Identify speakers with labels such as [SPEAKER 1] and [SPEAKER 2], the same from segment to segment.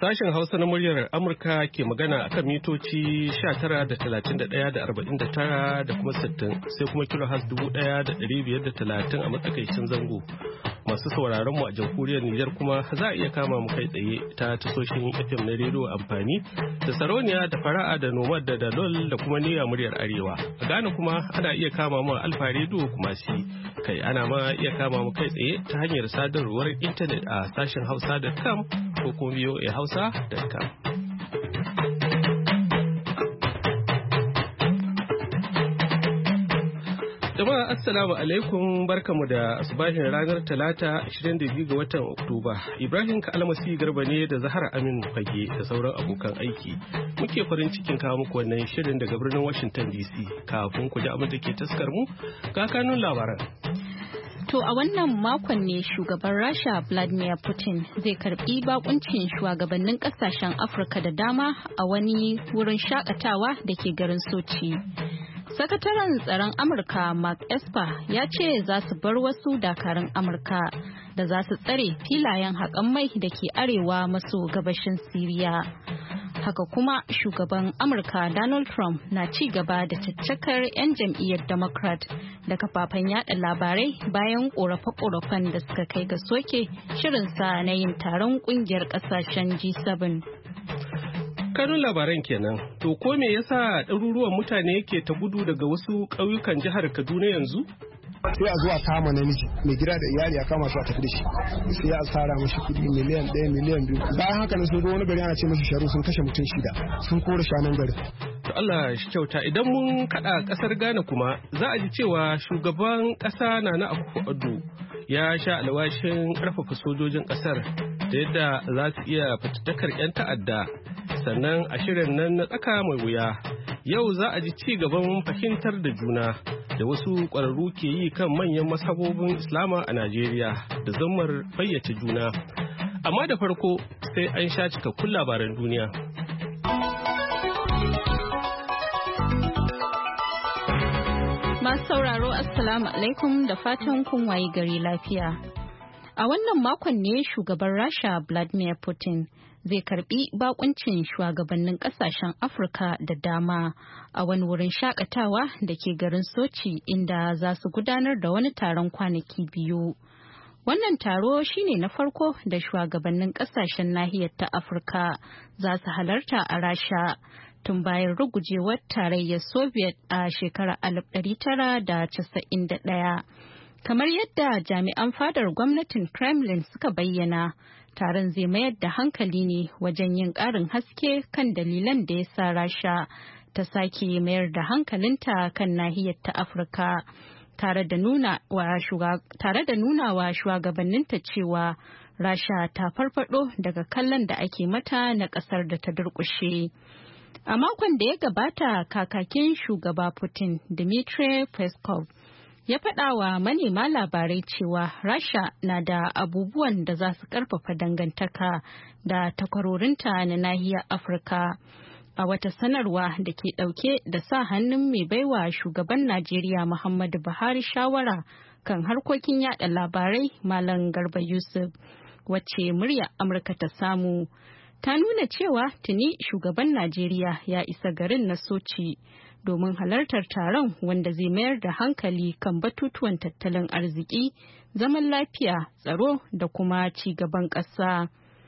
[SPEAKER 1] Sashen Hausa na muryar Amurka ke magana akan mitoci 19.31.49 da kuma 60 sai kuma kilohas 1,530 a matsakaicin zango. Masu sauraron mu a jamhuriyar Nijar kuma za a iya kama mu kai tsaye ta tasoshin FM na rediyo amfani da Sarauniya da Fara'a da Nomad da Dalol da kuma Niyya muryar Arewa. A Ghana kuma ana iya kama mu a Alfa rediyo kuma kai ana ma iya kama mu kai tsaye ta hanyar sadarwar intanet a sashen hausa.com ko kuma voahausa.com. Jama'a assalamu alaikum, barkamu da asubahin ranar talata 22 ga watan Oktoba. Ibrahim Kalmasi Garba ne da Zahara Aminu Fage da sauran abokan aiki muke farin cikin kawo muku wannan shirin daga birnin Washington DC. Kafin ku ji abin da ke taskar mu ga kanun labaran.
[SPEAKER 2] To a wannan makon ne shugaban Rasha Vladimir Putin zai karbi bakuncin shugabannin kasashen Afirka da dama a wani wurin shakatawa da ke garin Sochi. Sakataren tsaron Amurka Mark Esper ya ce za su bar wasu dakarun Amurka da za su tsare filayen haƙan mai da ke arewa maso gabashin Siriya. Haka kuma shugaban Amurka Donald Trump na ci gaba da caccakar 'yan jam'iyyar Democrat da kafafen yada labarai bayan ƙorafe-ƙorafen da suka kai ga soke shirinsa na yin taron ƙungiyar ƙasashen G7.
[SPEAKER 1] Kanun labaran kenan. To ko me yasa ɗaruruwan mutane ke ta gudu daga wasu ƙauyukan jihar Kaduna yanzu?
[SPEAKER 3] Sai a zuwa kama namiji mai gida da iyali a kama su a tafi da shi sai a tsara mashi kudi miliyan 1 miliyan 2 bayan haka ne sun zo wani gari ana ce mashi sharu sun kashe mutum 6 sun kore shanun gari.
[SPEAKER 1] To Allah shi kyauta. Idan mun kada kasar Ghana kuma za a ji cewa shugaban kasa Nana Akufo-Addo ya sha alwashin karfafa sojojin kasar da yadda za su iya fatattakar 'yan ta'adda. Sannan a shirin nan na tsaka mai wuya yau za a ji ci gaban fahimtar da juna da wasu ƙwararru ke yi kan manyan mashabobin Islama a Najeriya da zammar fayyace juna. Amma da farko sai an sha cikakkun labaran duniya.
[SPEAKER 2] Masu sauraro Assalamu alaikum da fatan kun wayi gari lafiya. A wannan makon ne shugaban Rasha Vladimir Putin zai karbi bakuncin shugabannin kasashen Afirka da dama a wani wurin shakatawa da ke garin Sochi inda za su gudanar da wani taron kwanaki biyu. Wannan taro shine na farko da shugabannin kasashen nahiyar ta Afirka za su halarta a Rasha tun bayan rugujewar tarayyar Soviet a shekarar 1991. Kamar yadda jami'an fadar gwamnatin Kremlin suka bayyana, taron zai mayar da hankali ne wajen yin ƙarin haske kan dalilan da ya sa Rasha ta sake mayar da hankalinta kan nahiyar ta Afirka, tare da nuna wa shugabanninta cewa Rasha ta farfado daga kallon da ake mata na ƙasar da ta durƙushe. A makon da ya gabata, kakakin shugaba Putin, Dmitry Peskov, ya faɗa wa manema labarai cewa Rasha na da abubuwan da za su ƙarfafa dangantaka da takwarorinta na nahiyar Afirka. A wata sanarwa da ke ɗauke da sa hannun mai baiwa shugaban Najeriya Muhammadu Buhari shawara kan harkokin yada labarai Malam Garba Yusuf, wacce murya Amurka ta samu, ta nuna cewa tuni shugaban Najeriya ya isa garin na Sochi domin halartar taron wanda zai mayar da hankali kan batutuwan tattalin arziki, zaman lafiya, tsaro da kuma ci gaban ƙasa.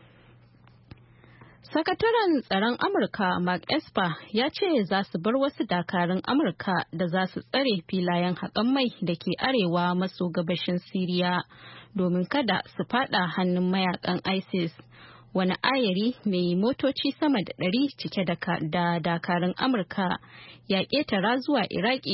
[SPEAKER 2] Sakataren tsaron Amurka Mark Esper ya ce za su bar wasu dakarun Amurka da za su tsare filayen haƙan mai da ke arewa maso gabashin Siriya domin kada su fada hannun mayakan ISIS. Wani ayari mai motoci sama da 100 cike da dakarun Amurka ya ƙetara zuwa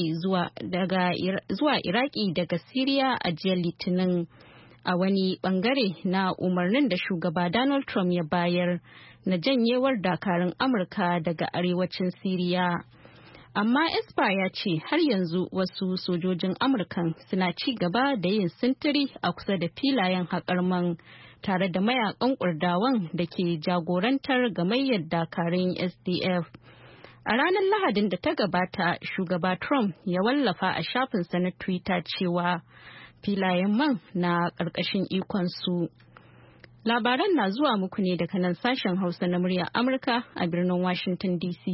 [SPEAKER 2] Iraki daga Siriya a jiya Litinin, a wani bangare na umarnin da shugaba Donald Trump ya bayar na janyewar dakarun Amurka daga arewacin Siriya. Amma Esper ya ce har yanzu wasu sojojin Amurkan suna ci gaba da yin sintiri a kusa da filayen haƙar man, tare da mayakan Kurdawan da ke jagorantar gamayyar dakarun SDF. A ranar Lahadin da ta gabata, shugaba Trump ya wallafa a shafinsa na Twitter cewa filayen man na ƙarƙashin ikonsu. Labaran na zuwa muku ne daga nan sashen Hausa na muryar Amurka a birnin Washington DC.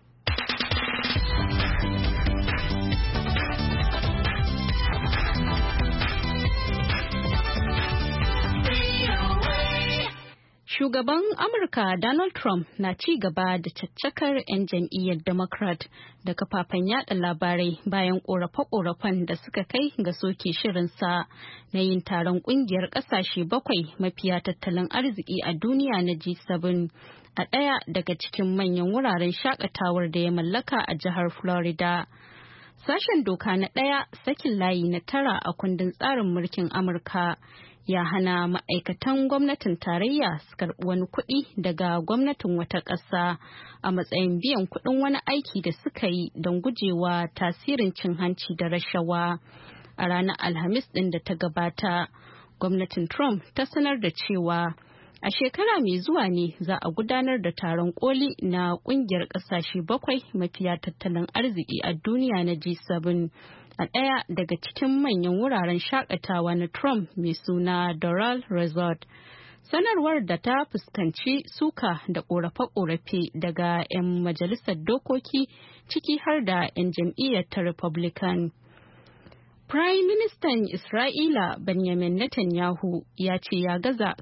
[SPEAKER 2] Shugaban Amurka Donald Trump na ci gaba da caccakar 'yan jam'iyyar Democrat da kafafen yada labarai bayan korafe-korafen da suka kai ga soke shirinsa na yin taron kungiyar kasashe 7 mafiya tattalin arziki a duniya na G7 a ɗaya daga cikin manyan wuraren shakatawar da ya mallaka a jihar Florida. Sashen doka na 1 sakin layi na 9 a kundin tsarin mulkin Amurka ya hana ma'aikatan gwamnatin tarayya su karɓi wani kuɗi daga gwamnatin wata ƙasa a matsayin biyan kuɗin wani aiki da suka yi don gujewa tasirin cin hanci da rashawa. A ranar Alhamis ɗin da ta gabata, gwamnatin Trump ta sanar da cewa a shekara mai zuwa ne za a gudanar da taron koli na ƙungiyar ƙasashe 7 mafiya tattalin arziki a duniya na G7. A ɗaya daga cikin manyan wuraren shakatawa na Trump mai suna Doral Resort. Sanarwar da ta fuskanci suka da ƙorafe-ƙorafe daga 'yan majalisar dokoki ciki har da 'yan jam'iyyar ta Republican. Prime Ministan Isra'ila Benjamin Netanyahu ya ce ya gaza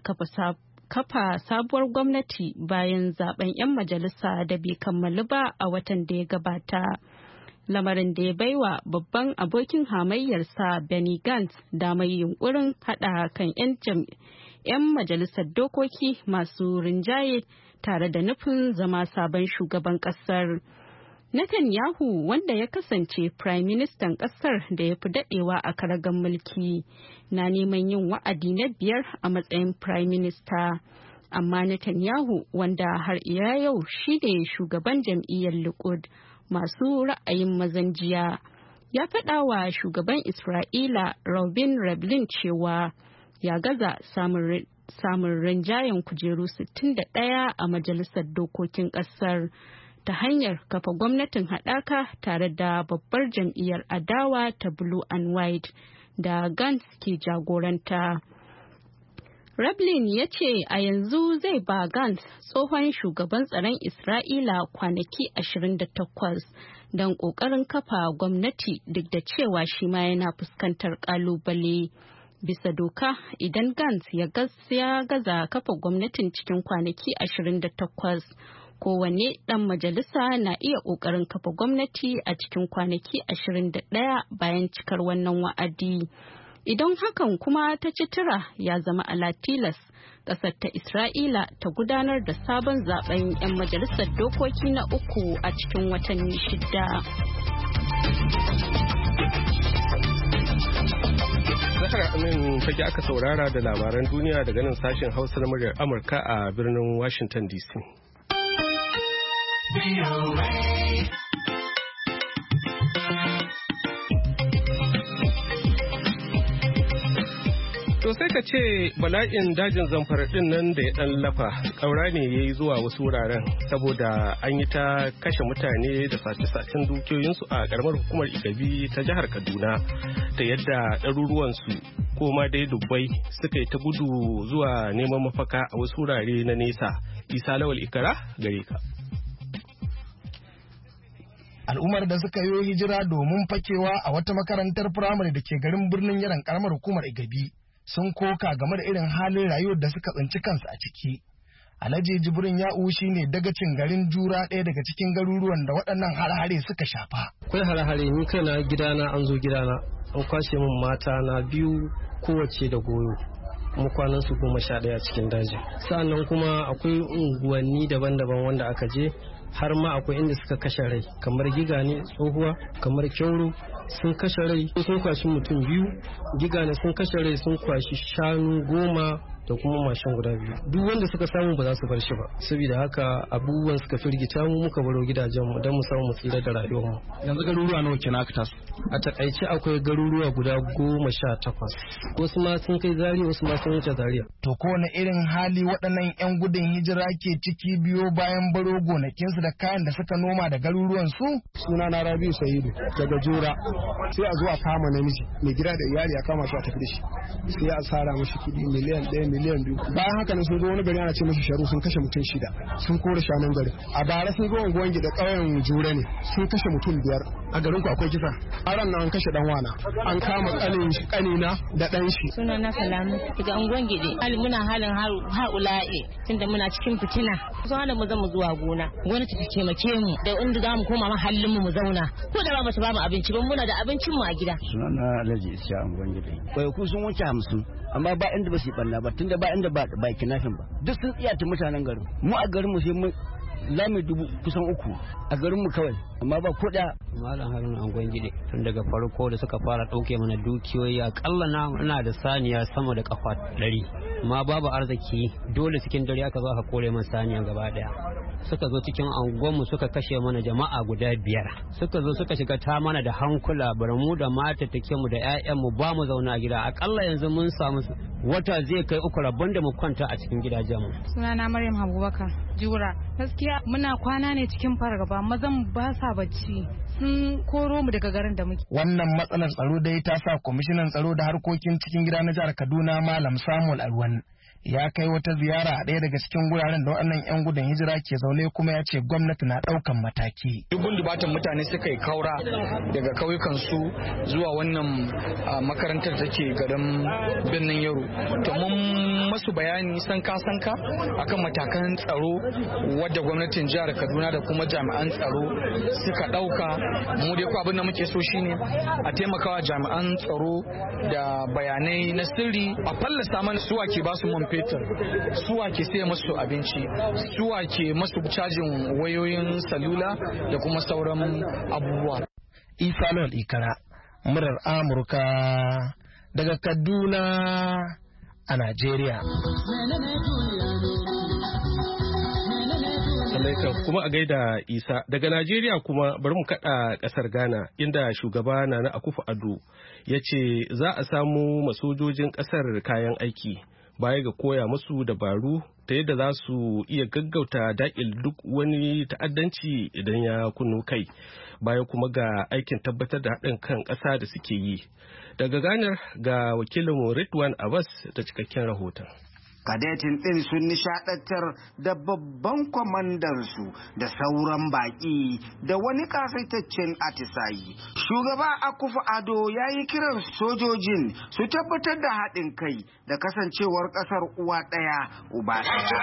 [SPEAKER 2] kafa sabuwar gwamnati bayan zaben 'yan majalisa da bai kammalu ba a watan da ya gabata. Lamarin da ya baiwa babban abokin hamayyarsa Benny Gantz damar yunkurin haɗa kan 'yan majalisar dokoki masu rinjaye tare da nufin zama sabon shugaban ƙasar. Netanyahu, wanda ya kasance Prime Ministan ƙasar da ya fi daɗewa a karagan mulki, na neman yin wa'adi na 5 a matsayin Prime Minister. Amma Netanyahu, wanda har iya yau shi ne shugaban jam'iyyar Likud masu ra'ayin mazan jiya, ya faɗa wa shugaban Isra'ila Reuven Rivlin cewa ya gaza samun rinjayen kujeru 61 a majalisar dokokin ƙasar ta hanyar kafa gwamnatin haɗaka tare da babbar jam'iyyar adawa ta Blue and White da Gantz ke jagoranta. Rivlin ya ce a yanzu zai ba Gantz, tsohon shugaban tsaron Isra'ila, kwanaki 28 don ƙoƙarin kafa gwamnati duk da cewa shi ma yana fuskantar ƙalubale. Bisa doka, idan Gantz ya gaza kafa gwamnatin cikin kwanaki 28, kowane ɗan majalisa na iya ƙoƙarin kafa gwamnati a cikin kwanaki 21 bayan cikar wannan wa'adi. Idan hakan kuma ta ci tura, ya zama ala tilas ƙasar ta Isra'ila ta gudanar da sabon zaben 'yan majalisar dokoki na 3 a cikin watanni 6.
[SPEAKER 1] Zahra Amin fage aka saurara da labaran duniya daga nan sashen Hausa na muryar Amurka a birnin Washington DC. To sai ka ce bala'in dajin Zamfara din nan da ya dan lafa ƙaura ne ya yi zuwa wasu wuraren saboda an yi ta kashe mutane da sace-sacen dukiyoyinsu a ƙaramar hukumar Igabi ta jihar Kaduna, ta yadda ɗaruruwansu ko ma dai dubbai suka yi ta gudu zuwa neman mafaka a wasu wurare na nesa. Isa Lawal Ikara gare ka.
[SPEAKER 3] Al'ummar da suka yi hijira domin fakewa a wata makarantar firamare da ke garin birnin Yaran ƙaramar hukumar Igabi sun koka game da irin halin rayuwar da suka tsinci kansu a ciki. Alhaji Jibrin Ya'u shine dagacin garin Jura, ɗaya daga cikin garuruwan da waɗannan hare-hare suka shafa.
[SPEAKER 4] Akwai hare-hare, ni kaina gidana an zo gidana an kwashe min mata na 2 kowace da goyo, kuma kwanan su 11 cikin daji. Sa'annan kuma akwai unguwanni daban-daban wanda aka je, har ma akwai inda suka kashe rai, kamar Gigane tsohuwa, kamar Kyauro sun kashe rai, sun kwashi mutum 2, Gigane sun kashe rai, sun kwashi shanu 10 da kuma mashin guda 2. Duk wanda suka samu ba za su bar shi ba, saboda haka abubuwan suka firgita mu, muka baro gidajen mu don mu samu mu tsira da rayuwar mu.
[SPEAKER 5] Yanzu garuruwa nawa kenan aka taso?
[SPEAKER 4] A takaice akwai garuruwa guda 18, wasu ma sun kai Zaria, wasu ma sun wuce Zaria.
[SPEAKER 3] To kowane irin hali waɗannan 'yan gudun hijira ke ciki biyo bayan baro gonakinsu da kayan da suka noma da garuruwan su?
[SPEAKER 5] Suna na Rabiu Sa'idu daga Jura. Sai a zo a kama namiji mai gida da iyali a kama shi a tafi da shi. Sai a tsara mashi kuɗi miliyan 1, miliyan 2. Bayan haka ne sun zo wani gari ana ce mashi Sharu, sun kashe mutum 6, sun kore shanun gari. A bara sun zo unguwan gida ƙauyen Jura ne, sun kashe mutum 5. A garin ku akwai kisa. Aran nan an kashe dan wana, an kama kanina da dan shi.
[SPEAKER 6] Suna na Salamu daga unguwan gide. Muna halin haula'i tunda muna cikin fitina. So hana mu zama zuwa gona. Gwamnati ta taimake mu da inda za mu koma mahallin mu zauna. Ko da ba mu ba mu abinci ba, muna da abincin mu a gida.
[SPEAKER 7] Suna na Alhaji Isha unguwan gide. Bai ku sun wuce 50, amma ba inda ba su yi banna ba, tunda ba inda ba kinafin ba. Duk sun tsiyata mutanen garin. Mu a garin mu sai mu lami 3,000 a garinmu kawai, amma ba kuɗa.
[SPEAKER 8] Malam Haruna Angon Gide, tun daga farko da suka fara ɗauke mana dukiyoyi akalla na da saniya sama da kafa 100, amma babu arziki, dole cikin dare aka zo aka kore mana saniya gaba daya. Suka zo cikin angonmu suka kashe mana jama'a guda 5, suka zo suka shiga ta mana da hankula, bar mu da mata take mu da 'ya'yanmu ba mu zauna a gida. Akalla yanzu mun samu wata zai kai 3 rabon da mu kwanta a cikin gidajenmu.
[SPEAKER 9] Sunana Maryam Abubakar Jura. Gaskiya muna kwana ne cikin fargaba, mazan ba sa bacci, sun koro mu daga garin da muke.
[SPEAKER 3] Wannan matsalar tsaro dai ta sa kwamishinan tsaro da harkokin cikin gida na jihar Kaduna Malam Samuel Alwan ya kai wata ziyara a ɗaya daga cikin guraren da waɗannan 'yan gudun hijira ke zaune, kuma ya ce gwamnati na ɗaukan mataki.
[SPEAKER 10] Dubun dubatan mutane suka yi kaura daga kauyukan su zuwa wannan makarantar da ke garin birnin Yaro. To mun masu bayani sanka akan matakan tsaro wadda gwamnatin jihar Kaduna da kuma jami'an tsaro suka ɗauka. Mu dai ko abin da muke so shine a taimakawa jami'an tsaro da bayanai na sirri, a fallasa mana suwa ke basu man fetur, suwa ke sai masu abinci, suwa ke masu cajin wayoyin salula da kuma sauran abubuwa.
[SPEAKER 3] Isa Lawal Ikara, murar Amurka daga Kaduna a Najeriya.
[SPEAKER 1] Kuma a gaida Isa, daga Najeriya kuma bari mu kada kasar Ghana, inda shugaba Nana Akufo-Addo ya ce za a samu masojojin kasar kayan aiki baya ga koya musu dabaru ta yadda za su iya gaggauta daƙil duk wani ta'addanci idan ya kunno kai, baya kuma ga aikin tabbatar da haɗin kan ƙasa da suke yi. Daga Ghana ga wakilinmu Ridwan Abbas da cikakken rahoton.
[SPEAKER 11] Kadetin ɗin sun nishaɗantar da babban kwamandansu da sauran baƙi da wani kasaitaccen atisayi. Shugaba Akufo-Addo ya yi kiran sojojin su tabbatar da haɗin kai da kasancewar ƙasar uwa ɗaya uba ɗaya.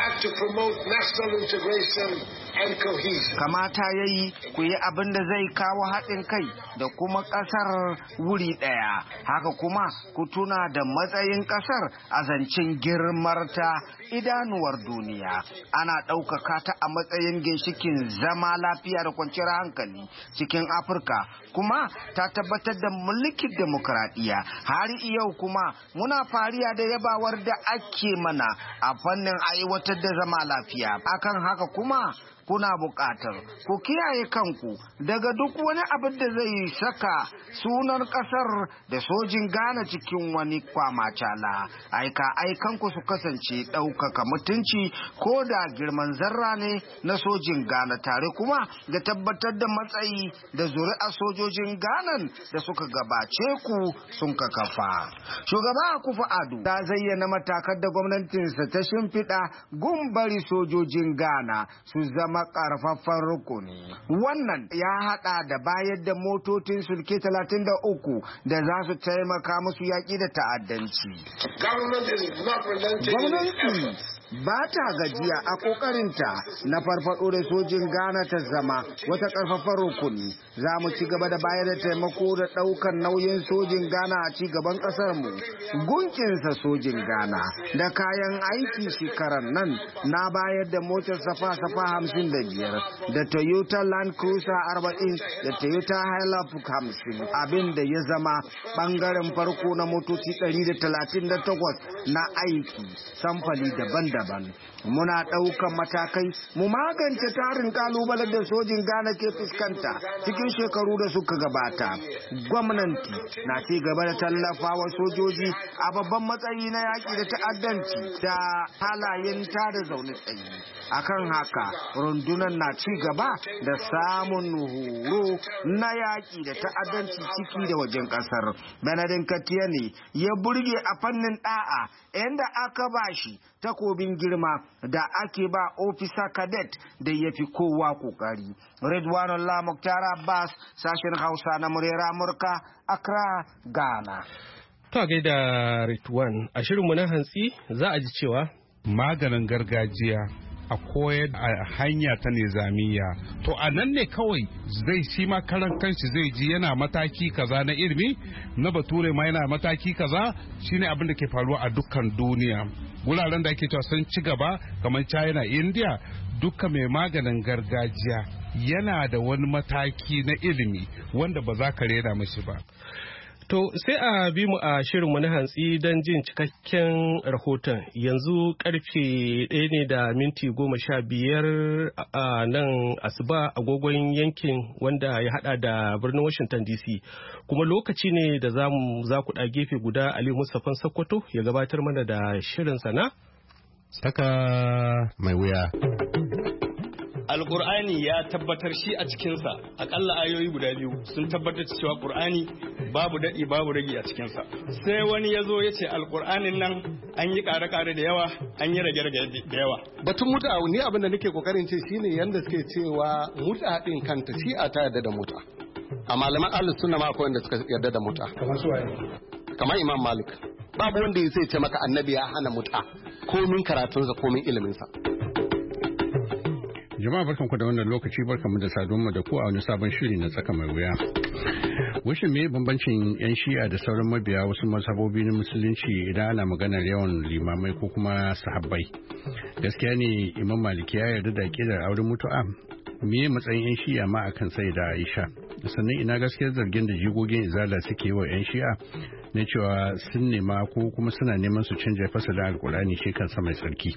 [SPEAKER 11] Kamata ya yi ku yi abin da zai kawo haɗin kai da kuma ƙasar wuri ɗaya. Haka kuma ku tuna da matsayin ƙasar a zancen girmar ta idanuwar duniya. Ana ɗaukaka ta a matsayin ginshikin zama lafiya da kwanciyar hankali cikin Afirka, kuma ta tabbatar da mulkin demokradiyya. Har yau kuma muna fariya da yabawar da ake mana a fannin aiwatar da zama lafiya. Akan haka kuma kuna buƙatar ku kiyaye kanku daga duk wani abin da zai saka sunan ƙasar da sojin Ghana cikin wani kwamacala. Aikanku su kasance ɗaukaka mutunci ko da girman zarra ne na sojin Ghana, tare kuma da tabbatar da matsayi da zuri'a sojojin Ghana da suka gabace ku sun kafa. Shugaba Akufo-Addo ta zayyana matakan da gwamnatinsa ta shimfiɗa gumbari sojojin Ghana su zama karfafan rukuni. Wannan ya hada da bayar da motocin sulke 33 da za su taimaka musu yaƙi da ta'addanci. Gwamnati ba ta gajiya a ƙoƙarinta na farfaɗo da sojin Ghana ta zama wata ƙarfafan rukuni. Za mu ci gaba da bayar da taimako da ɗaukar nauyin sojin Ghana a ci gaban ƙasarmu. Gunkinsa sojin Ghana da kayan aiki shekarar nan na bayar da motar safa-safa 55 da Toyota Land Cruiser 40 da Toyota Hilux 50, abin da ya zama ɓangaren farko na motoci 138 na aiki samfali daban-daban daban-daban. Muna ɗaukan matakai mu magance tarin kalubalen da sojin Ghana ke fuskanta cikin shekaru da suka gabata. Gwamnati na ci gaba da tallafawa sojoji a babban matsayi na yaƙi da ta'addanci da halayen tada zaune tsaye. Akan haka rundunar na ci gaba da samun horo na yaƙi da ta'addanci ciki da wajen ƙasar. Benadin Katiyani ya burge a fannin ɗa'a inda aka bashi takobin girma da ake ba ofisa cadet da ya fi kowa kokari. Ridwanullah Muktar Abbas, sashen Hausa na muryar Amurka, Accra, Ghana.
[SPEAKER 1] To gaida Ridwan, a shirinmu na hantsi za a ji cewa
[SPEAKER 12] maganin gargajiya a koyar a hanya ta nizamiya, to a nan ne kawai zai shi ma karan kanshi zai ji yana mataki kaza na ilimi, na bature ma yana mataki kaza. Shine abin da ke faruwa a dukkan duniya, wuraren da ake cewa sun ci gaba kamar China, India. Duka mai maganin gargajiya yana da wani mataki na ilimi wanda ba za ka rena mashi ba.
[SPEAKER 1] To sai a bi mu a shirinmu na hantsi don jin cikakken rahoton. Yanzu karfe 1:15 a nan asuba agogon yankin wanda ya hada da birnin Washington DC. Kuma lokaci ne da za ku ɗa gefe guda Ali Mustapha Sokoto ya gabatar mana da shirin sana.
[SPEAKER 13] Saka mai wuya.
[SPEAKER 14] Alƙur'ani ya tabbatar shi a cikinsa akalla ayoyi guda biyu sun tabbatar cewa ƙur'ani babu daɗi babu rage a cikinsa. Sai wani ya zo ya ce alƙur'anin nan an yi ƙare-ƙare da yawa, an yi rage-rage da yawa.
[SPEAKER 13] Batun muta ni abin da nake kokarin ce shine yanda suke cewa muta ɗin kanta shi a ta yarda da muta. A malaman ahlus sunna ma akwai wanda suka yarda da muta.
[SPEAKER 5] Kamar su waye?
[SPEAKER 13] Kamar Imam Malik. Babu wanda ya ce maka annabi ya hana muta komin karatunsa komin iliminsa.
[SPEAKER 12] Jama'a barkanku da wannan lokaci, barkanmu da saduwa da ku a wani sabon shiri na tsaka mai wuya. Wishin me bambancin 'yan shi'a da sauran mabiya wasu mazhabobi na musulunci idan ana maganar yawan limamai ko kuma sahabbai? Gaskiya ne Imam Maliki ya yarda da ƙidar auren mutu'a? Me matsayin 'yan shi'a ma akan sai da Aisha? Sannan ina gaskiyar zargin da jigogin izala suke yi wa 'yan shi'a na cewa sun nema ko kuma suna neman su canja fasalin alkur'ani shi kansa mai tsarki?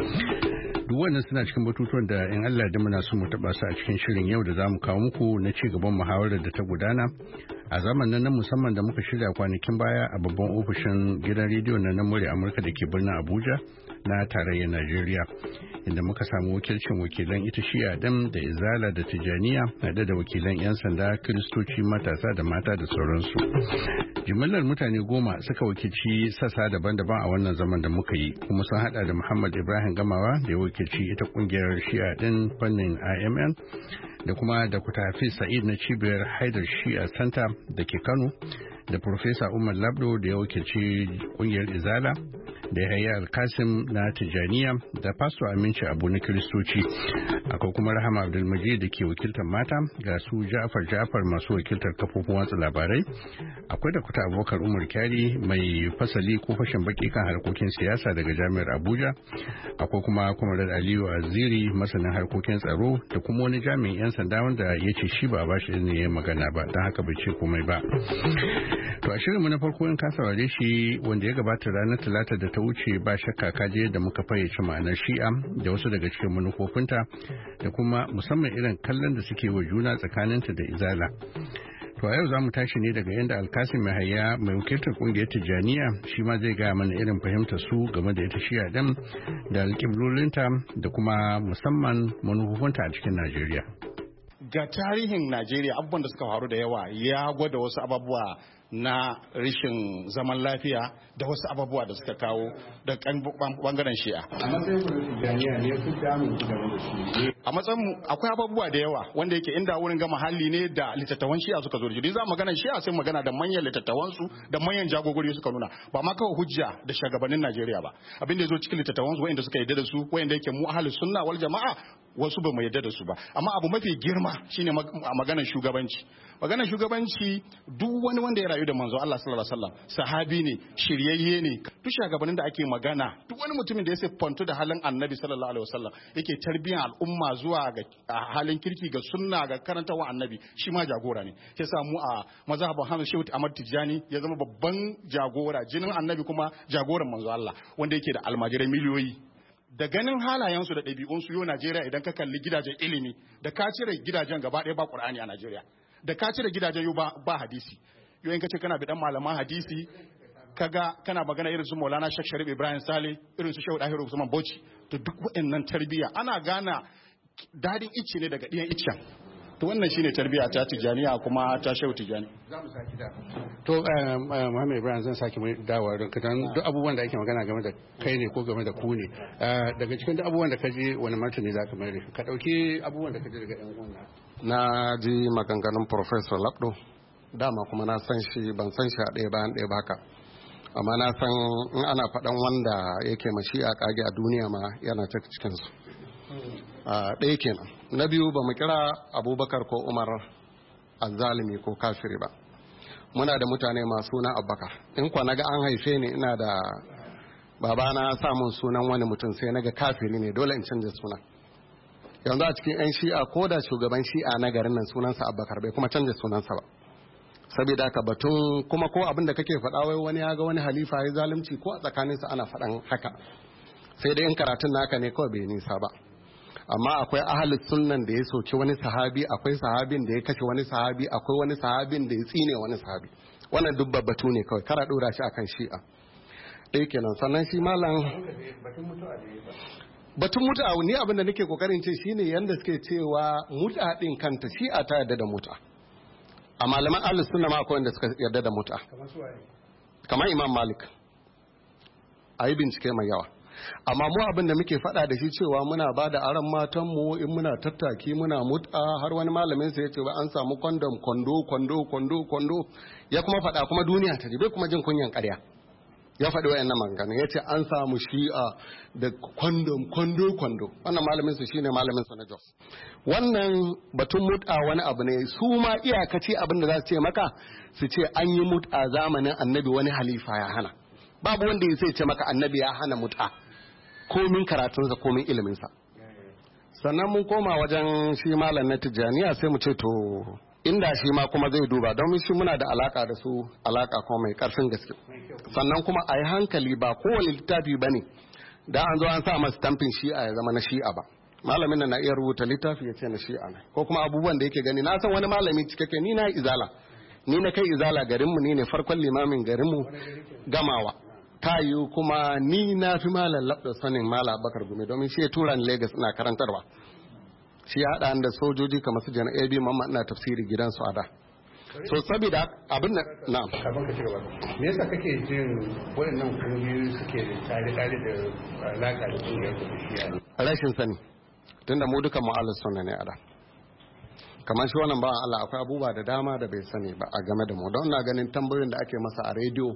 [SPEAKER 12] Duk wannan suna cikin batutuwan da in Allah da muna so mu taba su a cikin shirin yau da zamu kawo muku na ci gaban muhawarar da ta gudana a zamanin na musamman da muka shirya kwanakin baya a babban ofishin gidan rediyo na murya Amurka da ke birnin Abuja na tarayyar Najeriya, inda muka samu wakilcin wakilan ita Shi'a dam da Izala da Tijaniya haɗe da wakilan 'yan sanda, Kiristoci, matasa da mata da sauransu. Jimillar mutane 10 suka wakilci sassa daban-daban a wannan zaman da muka yi, kuma sun hada da Muhammad Ibrahim Gamawa da ya wakilci ita kungiyar Shi'a din fannin IMN, da kuma da Hafiz Sa'id na cibiyar Haidar Shi'a Center da ke Kano, da Profesa Umar Labdo da ya wakilci kungiyar Izala, da Yahaya Alkasim na Tijaniya, da Pastor Aminci Abu na Kiristoci. Akwai kuma Rahama Abdulmajid da ke wakiltar mata, ga su Ja'far masu wakiltar kafofin watsa labarai. Akwai da kuta Abubakar Umar Kyari mai fasali ko fashin baki kan harkokin siyasa daga Jami'ar Abuja. Akwai kuma Kwamarar Aliyu Aziri masanin harkokin tsaro, da kuma wani jami'in 'yan sanda wanda ya ce shi ba a bashi izini ya magana ba, don haka bai ce komai ba. To a shirinmu na farko in ka saurare shi wanda ya gabata ranar Talata da ta wuce, ba shakka kaje da muka fayyace ma'anar Shi'a da wasu daga cikin manufofinta da kuma musamman irin kallon da suke wa juna tsakaninta da Izala. To a yau za mu tashi ne daga yadda Alkasim mai hayya mai wakiltar kungiyar Tijjaniya shi ma zai gaya mana irin fahimtar su game da ita Shi'a din da alƙiblolinta da kuma musamman manufofinta a cikin Najeriya.
[SPEAKER 15] Ga tarihin Najeriya abubuwan da suka faru da yawa ya gwada wasu abubuwa na rashin zaman lafiya da wasu abubuwa da suka kawo da bangaren Shi'a. A matsayin mu akwai abubuwa da yawa wanda yake inda wurin gama hali ne da littattafan Shi'a suka zo da shi. Za magana Shi'a sai magana da manyan littattafan su da manyan jagogori suka nuna, ba ma kawai hujja da shugabannin Najeriya ba. Abin da ya zo cikin littattafan su wanda suka yarda da su, wanda yake mu ahlus sunna wal jama'a wasu ba mu yarda da su ba. Amma abu mafi girma shine maganar shugabanci. Maganar shugabanci duk wani wanda ya rayu da manzo Allah sallallahu alaihi wasallam sahabi ne, shiryayye ne. Duk shugabannin da ake magana, duk wani mutumin da ya siffantu da halin Annabi sallallahu alaihi wasallam yake tarbiyyar al'umma zuwa ga halin kirki ga sunna ga karantawa Annabi, shi ma jagora ne. Sai sa mu a mazhabin Hamid Shehu Ahmad Tijani ya zama babban jagora, jinin Annabi kuma jagoran manzo Allah wanda yake da almajirai miliyoyi. da ganin halayensu da ɗabi'unsu yau Najeriya idan ka kalli gidajen ilimi da ka cire gidajen gaba ɗaya ba Qur'ani a Najeriya da ka cire gidajen yau ba hadisi yau in ka ce kana bidan malaman hadisi kaga kana magana irin su Maulana Sheikh Sharif Ibrahim Saleh irin su Sheikh Dahiru Usman Bauchi to duk waɗannan tarbiyya ana gana dadin icce ne daga ɗiyan iccen to wannan shine tarbiyya ta Tijaniya kuma ta Shehu Tijani
[SPEAKER 12] za mu saki da to Muhammad Ibrahim zan saki mai dawowa don kadan duk abubuwan da ake magana game da kai ne ko game da ku ne daga cikin duk abubuwan da ka ji wani martani za ka mai ka dauki abubuwan da ka ji daga yan uwan
[SPEAKER 13] na ji maganganun Professor Labdo dama kuma na san shi ban san shi a ɗaya bayan ɗaya baka amma na san in ana faɗan wanda yake mashi a kage a duniya ma yana ta cikin su ɗaya kenan na biyu ba mu kira Abubakar ko Umar azzalimi ko kafiri ba muna da mutane masu suna Abubakar in kwa naga an haife ni ina da babana samun sunan wani mutum sai naga kafiri ne dole in canza suna yanzu a cikin 'yan shi'a ko da shugaban shi'a na garin nan sunansa Abubakar bai kuma canza sunansa ba saboda haka batun kuma ko abin da kake faɗa wai wani ya ga wani halifa ya zalunci ko a tsakaninsa ana faɗan haka sai dai in karatun naka ne kawai bai nisa ba amma akwai ahalus sunnan da ya soki wani sahabi akwai sahabin da ya kashe wani sahabi akwai wani sahabin da ya tsine wani sahabi wannan duk babbatu ne kawai kara dora shi akan shi'a ɗaya kenan sannan shi malam batun mutu'a ni abin da nake kokarin ce shine yanda suke cewa mutu'a din kanta shi'a ta yarda da mutu'a a malaman ahlus sunna ma akwai wanda suka yarda da mutu'a kamar Imam Malik ayi bincike mai yawa amma mu abin da muke faɗa da shi cewa muna ba da aran matanmu in muna tattaki muna mut'a har wani malamin sa ya ce ba an samu kondom kwando ya kuma faɗa kuma duniya ta ji bai kuma jin kunyan ƙarya ya faɗi wayannan magana ya ce an samu shi'a da kwando wannan malamin su shine malamin sa na Jos wannan batun mut'a wani abu ne su ma iyakaci abin da za su ce maka su ce an yi mut'a zamanin annabi wani halifa ya hana babu wanda ya sai ce maka annabi ya hana mut'a komin karatunsa komin iliminsa sannan mun koma wajen shi malam na Tijjaniya sai mu ce to inda shi ma kuma zai duba don shi muna da alaka da su alaka kuma mai karfin gaske sannan kuma a yi hankali ba kowane littafi ba ne da an zo an sa masa tamfin shi'a ya zama na shi'a ba malamin nan na iya rubuta littafi ya ce na shi'a ne ko kuma abubuwan da yake gani na san wani malami cikakke ni na izala ni na kai izala garinmu ni ne farkon limamin garinmu gamawa ta yiwu kuma ni na fi malam labda sanin malam Abubakar Gumi domin shi ya tura ni Lagos ina karantarwa shi ya haɗa da sojoji kamar su jana AB mamma ina tafsiri gidansu a da so saboda abin da na
[SPEAKER 12] kafin ka cigaba me yasa kake jin waɗannan kungiyoyi suke tare da alaka da kungiyar shi'a
[SPEAKER 13] rashin sani tunda mu duka mu'allaf sunna ne a da kamar shi wannan ba Allah akwai abubuwa da dama da bai sani ba a game da mu don na ganin tambayoyin da ake masa a rediyo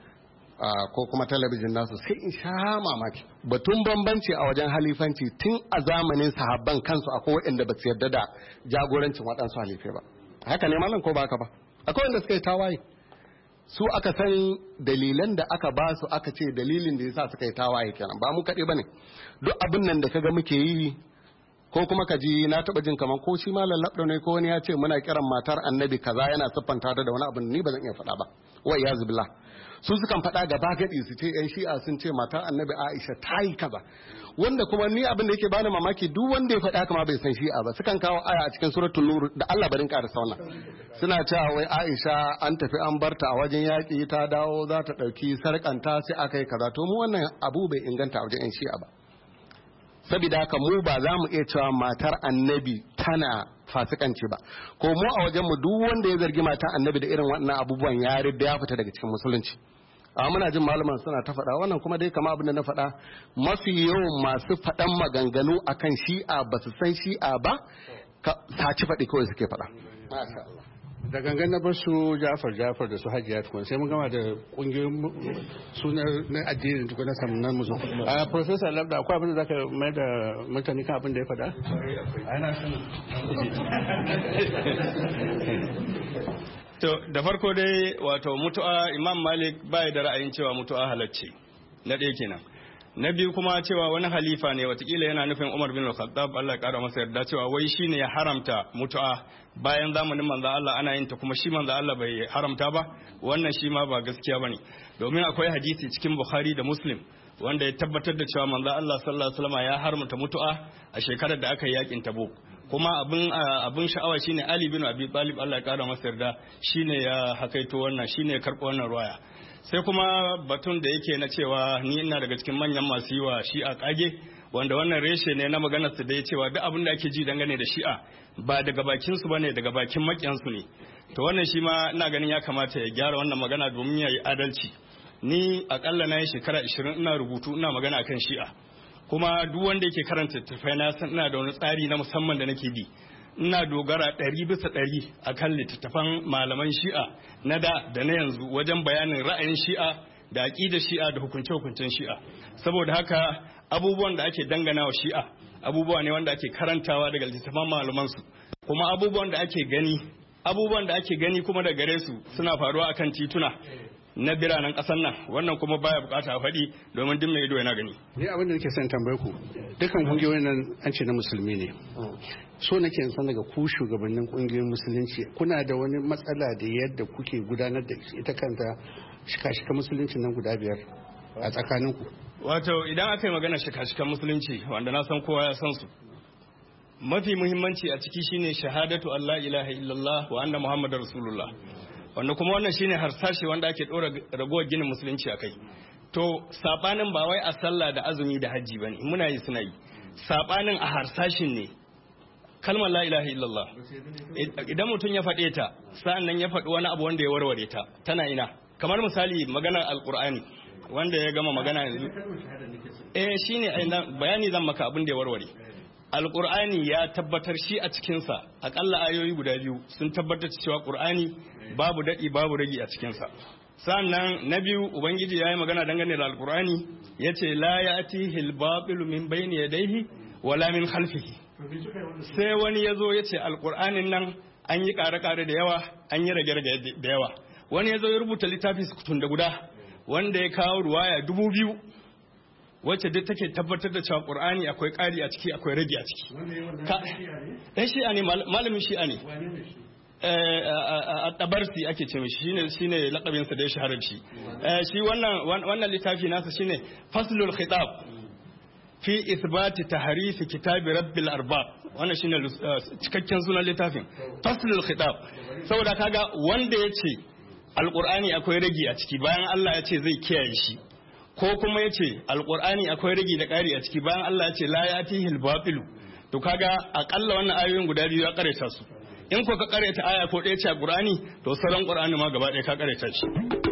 [SPEAKER 13] ko kuma talabijin nasu sai in sha mamaki batun bambanci a wajen halifanci tun a zamanin sahabban kansu akwai waɗanda ba su yarda da jagorancin waɗansu halifai ba haka ne malam ko ba haka ba akwai wanda suka yi tawaye su aka san dalilan da aka ba su aka ce dalilin da yasa suka yi tawaye kenan ba mu kaɗai bane duk abin nan da kaga muke yi ko kuma ka ji na taɓa jin kamar ko shi malam labdo ne ko wani ya ce muna kiran matar annabi kaza yana siffanta da wani abu ni ba zan iya faɗa ba wa iyaz billah su sukan faɗa gaba gadi su ce yan shi'a sun ce matar annabi Aisha ta yi kaza wanda kuma ni abin da yake bani mamaki duk wanda ya faɗa kama bai san shi'a ba sukan kawo aya a cikin suratul nur da Allah barin ka da sauna suna cewa wai Aisha an tafi an barta a wajen yaƙi ta dawo za ta ɗauki sarƙanta sai aka yi kaza to mu wannan abu bai inganta a wajen yan shi'a ba saboda haka mu ba za mu iya cewa matar annabi tana fasikanci ba ko mu a wajen mu duk wanda ya zargi matar annabi da irin waɗannan abubuwan ya ridda ya fita daga cikin musulunci amma muna jin malaman suna ta faɗa wannan kuma dai kama abin da na faɗa mafi yawan masu faɗan maganganu akan shi'a ba su san shi'a ba saci faɗi kawai suke faɗa masha Allah
[SPEAKER 12] da gangan na bar su Jafar da su Hajiya tukun sai mun gama da kungiyoyin sunar na addinin tukun na sannan mu zo a Professor Labda akwai abin da zaka mai da mutane kan abin da ya faɗa ana san
[SPEAKER 14] to da farko dai wato mutu'a Imam Malik bai da ra'ayin cewa mutu'a halacce na ɗaya kenan na biyu kuma cewa wani halifa ne watakila yana nufin Umar bin Khattab Allah ya kara masa yarda cewa wai shine ya haramta mutu'a bayan zamanin manzo Allah ana yin ta kuma shi manzo Allah bai haramta ba wannan shi ma ba gaskiya bane domin akwai hadisi cikin Bukhari da Muslim wanda ya tabbatar da cewa manzo Allah sallallahu alaihi wasallam ya haramta mutu'a a shekarar da aka yi yakin Tabuk. Kuma abin sha'awa shine Ali bin Abi Talib Allah ya kara masa yarda shine ya hakaito wannan, shine ya karɓo wannan ruwaya. Sai kuma batun da yake na cewa ni ina daga cikin manyan masu yi wa Shi'a kage, wanda wannan reshe ne na maganar su da ya cewa duk abin da ake ji dangane da Shi'a ba daga bakin su bane, daga bakin makiyan su ne. To wannan shi ma ina ganin ya kamata ya gyara wannan magana domin ya yi adalci. Ni akalla na yi shekara 20 ina rubutu ina magana akan Shi'a, kuma duk wanda yake karanta littattafai na san ina da wani tsari na musamman da nake bi. Ina dogara 100% akan littattafan malaman Shi'a na da na yanzu wajen bayanin ra'ayin Shi'a da aqidar Shi'a da hukunce-hukuncen Shi'a. Saboda haka abubuwan da ake dangana wa Shi'a abubuwa ne wanda ake karantawa daga littattafan malaman su, kuma abubuwan da ake gani kuma da gare su suna faruwa akan tituna na biranen ƙasar nan. Wannan kuma baya bukata a faɗi domin duk mai ido yana gani.
[SPEAKER 12] Ni abin da nake son tambaye ku, dukkan kungiyoyin nan an ce na musulmi ne. So nake san daga ku shugabannin kungiyoyin musulunci, kuna da wani matsala da yadda kuke gudanar da ita kanta shika-shika musulunci nan guda 5 a tsakaninku?
[SPEAKER 14] Wato idan aka yi magana shika-shikan musulunci wanda na san kowa ya san su, mafi muhimmanci a ciki shine shahadatu Allah ilaha illallah wa anna muhammadar rasulullah, wanda kuma wannan shine harsashi wanda ake dora ragowar ginin musulunci akai. To sabanin ba wai a sallah da azumi da hajji bane, muna yi suna yi. Sabanin a harsashin ne. Kalmar la ilaha illallah idan mutum ya faɗe ta sa'an nan ya faɗi wani abu wanda ya warware ta, tana ina? Kamar misali maganar alqur'ani wanda ya gama magana yanzu, shine bayani zan maka abin da ya warware. Alqur'ani ya tabbatar shi a cikinsa akalla ayoyi guda 2 sun tabbatar cewa qur'ani babu daɗi babu ragi a cikinsa. Sannan na biyu, ubangiji ya yi magana dangane da alqur'ani yace la ya'tihi al-batil min bayni yadayhi wala min khalfihi. Sai wani yazo yace alqur'anin nan an yi kare-kare da yawa, an yi rage-rage da yawa. Wani yazo ya rubuta littafi sukutun da guda wanda ya kawo ruwaya 2000 wacce duk take tabbatar da cewa qur'ani akwai ƙari a ciki akwai rage a ciki. Dan shi'a ne, malamin shi'a ne. A tabarsi ake ce mishi, shine lakabinsa da ya shahara shi. Shi wannan littafi nasa shine faslul khitab fi ithbati tahrif kitabi rabbil arbab. Wannan shine cikakken sunan littafin, faslul khitab. Saboda kaga wanda yace alqur'ani akwai ragi a ciki bayan Allah ya ce zai kiyaye shi, ko kuma yace alqur'ani akwai ragi da ƙari a ciki bayan Allah ya ce la yatihi al-batil, to kaga akalla wannan ayoyin guda 2 ya karanta su. In ko ka karanta aya ko ɗaya ce a Qur'ani, to sauran Qur'ani ma gaba ɗaya ka karanta shi.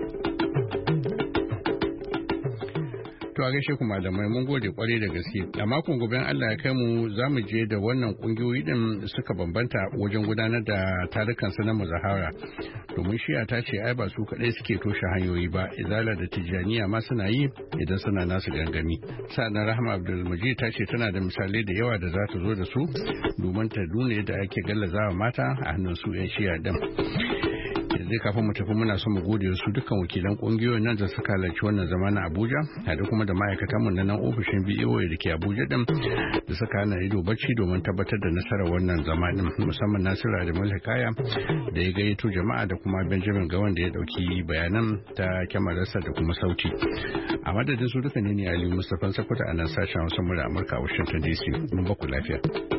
[SPEAKER 12] To a gaishe ku malamai, mun gode kwarai da gaske. A makon gobe Allah ya kai mu za mu je da wannan kungiyoyi din suka bambanta wajen gudanar da tarukan su na muzahara. Domin Shi'a ta ce ai ba su kadai suke toshe hanyoyi ba, Izala da Tijjaniya ma suna yi idan suna nasu gangami. Sa'an Rahma Abdulmajid ta ce tana da misalai da yawa da za ta zo da su domin ta nuna yadda ake gallazawa mata a hannun su 'yan Shi'a din. Yanzu kafin mu tafi muna son mu gode su dukkan wakilan kungiyoyin nan da suka halarci wannan zama na Abuja, da kuma da ma'aikatan mu na nan ofishin BOA da ke Abuja din da suka hana ido bacci domin tabbatar da nasarar wannan zama din, musamman Nasiru Adamu Kaya da ya gayyato jama'a da kuma Benjamin Gawan da ya dauki bayanan ta kyamararsa da kuma sauti. A madadin su duka ne Ali Mustapha Sakwata a nan sashen Hausa da Amurka a Washington DC. Mun ba ku lafiya.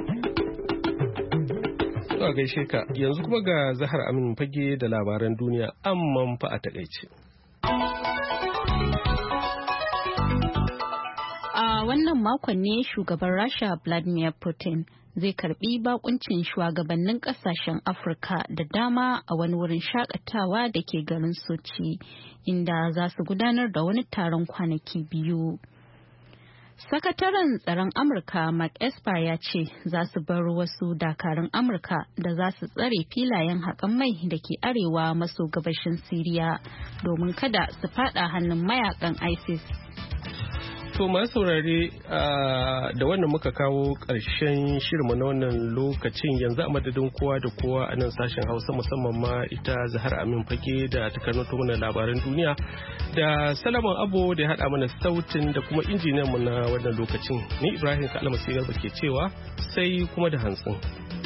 [SPEAKER 1] Zuwa gaishe ka, yanzu kuma ga Zahar Amin Fage da labaran duniya amman fa a takaice.
[SPEAKER 2] A wannan makon ne shugaban Rasha Vladimir Putin zai karbi bakuncin shugabannin kasashen Afirka da dama a wani wurin shakatawa da ke garin Sochi, inda za su gudanar da wani taron kwanaki 2. Sakataren tsaron Amurka Mark Esper ya ce za su bar wasu dakarun Amurka da za su tsare filayen haƙan mai da ke arewa maso gabashin Siriya domin kada su fada hannun mayakan ISIS.
[SPEAKER 1] To masu saurare da wannan muka kawo ƙarshen shirinmu na wannan lokacin, yanzu a madadin kowa da kowa a nan sashen Hausa, musamman ma ita Zahar Amin Fage da ta karanto mana labaran duniya, da Salaman Abo da ya haɗa mana sautin, da kuma injiniyanmu na wannan lokacin. Ni Ibrahim Kalmasi Garba ke cewa sai kuma da hantsin.